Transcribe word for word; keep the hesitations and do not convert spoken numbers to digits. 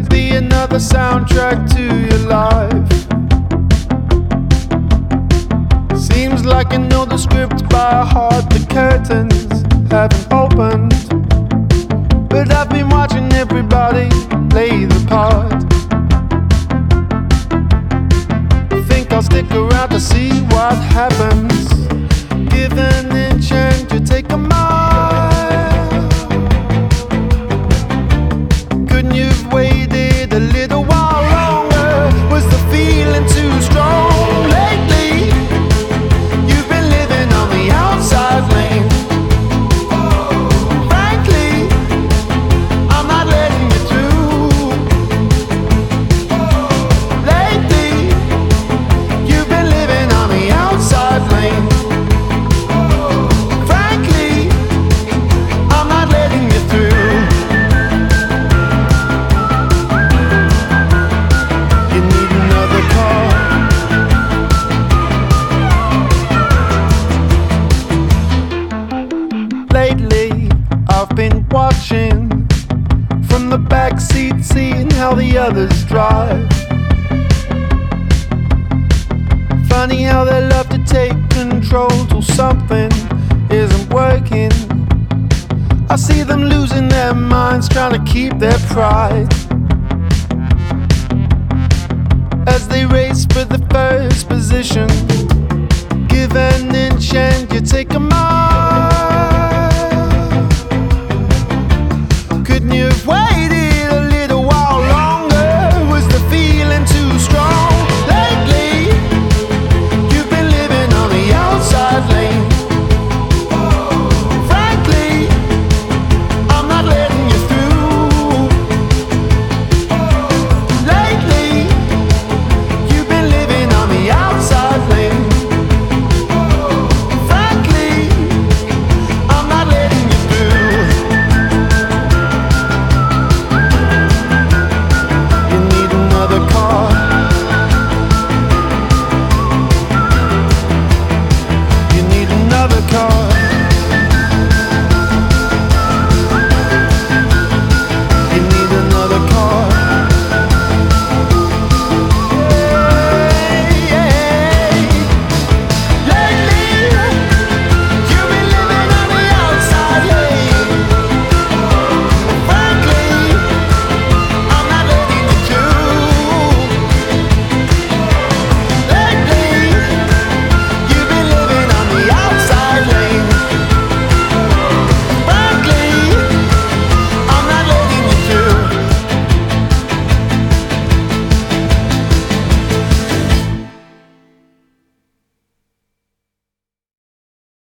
be another soundtrack to your life. Seems like I know the script by heart. The curtains haven't opened, but I've been watching everybody play the part. I think I'll stick around to see what happens. Give an inch and you take a mile. Couldn't you've waited a little while longer? Was the feeling too strong lately? You've been living on the outside lane. Frankly, I'm not letting you through. Lately, you've been living on the outside lane. Frankly, I'm not letting you through. You need another car. Lately, I've been watching from the back seat, seeing how the others drive. Funny how they love to take control till something isn't working. I see them losing their minds, trying to keep their pride, as they race for the first position. Give an inch and you take a mile.